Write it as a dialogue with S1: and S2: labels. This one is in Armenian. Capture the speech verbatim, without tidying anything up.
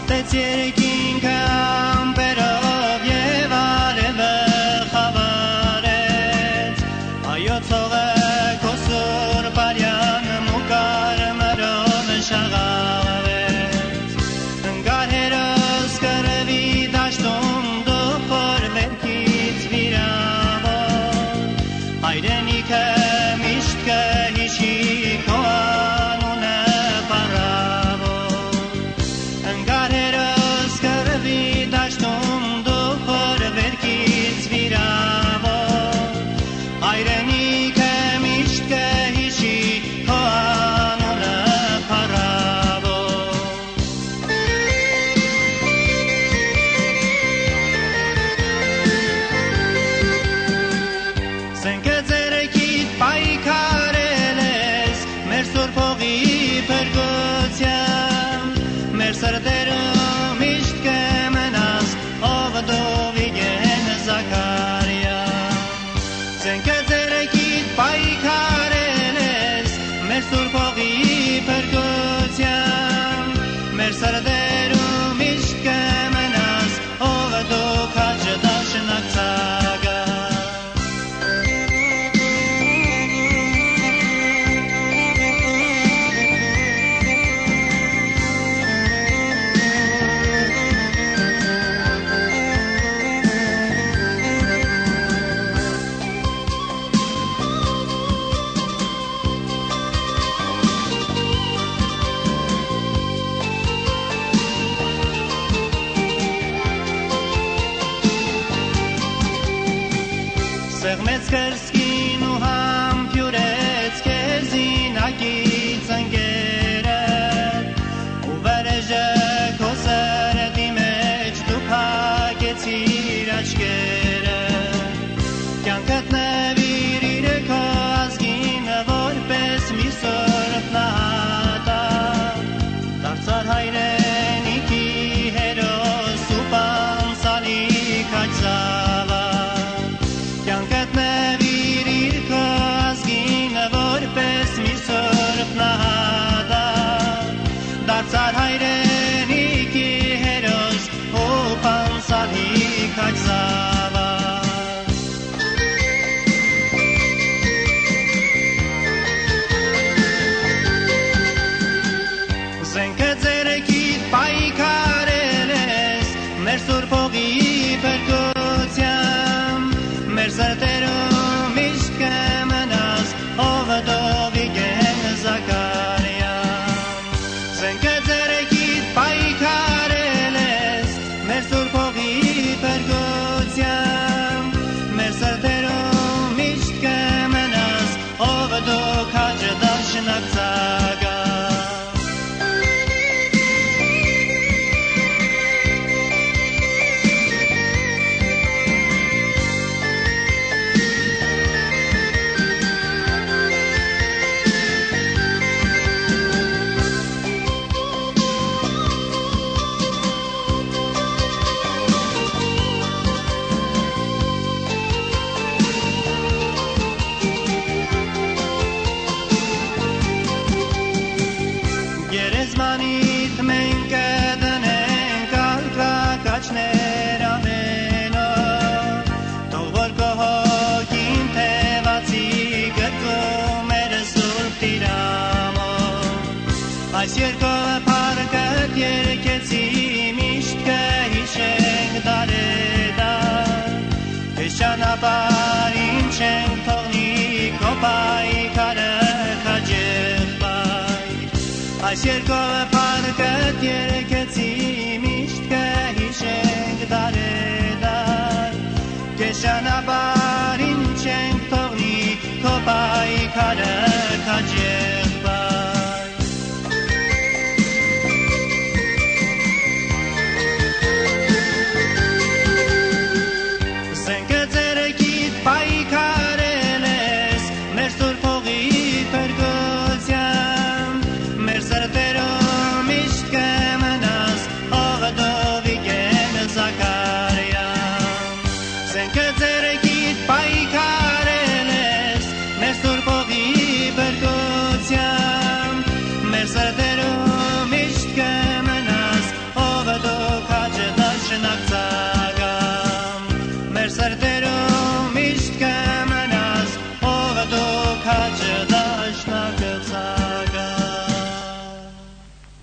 S1: Պատեց երկինքը ամպերով և արևը խավարեց, հայոց հողը քո սուրբ արյան մուկար մրով շաղավեց, ընկարհերս կռվի դաշտում դու խոր վերքից վիրավոր, հայրենիքը միշտ կհիշի քո անունը պառավոր, ընկարհերս կռվի դաշտում դու խոր վերքից վիրավոր, հայրենիքը միշտ կհիշի քո անունը պառավոր։ Սենքը ձերքիդ պայքարել ես մեր սուրբ հողի փրկությամբ, մեր սրտերում միշտ կմնաս ով դու Վիգեն Զաքարյա։ Սենքը ձերքիդ պայքարել ես մեր սուրբ հողի փրկությամբ, մեր սրտերում միշտ կմնաս ով դու քաջ դաշնակցագա։ Սեղմեց կրսկին ու համբյուրեց քեզ ինակից ընկերը, ու վրեժը քո սրտի մեջ դու փակեցիր աչքերը, կյանքդ նվիրիր քո ազգին որպես մի սուրբ նահատակ, դարձար հայրենիքի հերոս ու պանցալի քաջ զավակ, կյանքդ նվիրիր քո ազգին որպես մի սուրբ նահատակ, դարձար հայրենիքի հերոս ու պանցալի քաջ զավակ։ Զենքը ձերքիդ պայքարել ես մեր սուրբ հողի փրկությամբ, մեր սրտերում միշտ կմնաս ով դու Վիգեն Զաքարյա։ Զենքը ձերքիդ պայքարել ես մեր սուրբ հողի փրկությամբ, մեր սրտերում միշտ կմնաս ով դու քաջ դաշնակցագա։ Գերեզմանիդ մենք կդնենք ալկակաչներ ամենով, թող որ քո հոգին թևացի գրկում մեր սուրբ տիրամով, այս երկով փառքդ երգեցի միշտ կհիշենք դարեդար, քեզ ճանապարհին չենք թողնի քո պայքարը քաջեղբայր, այս երկով փառքդ երգեցի միշտ կհիշենք դարեդար, քեզ ճանապարհին չենք թողնի քո պայքարը քաջեղբայր։ Զենքը ձերքիդ պայքարել ես մեր սուրբ հողի փրկությամբ, մեր սրտերում միշտ կմնաս ով դու Վիգեն Զաքարյա։ Զենքը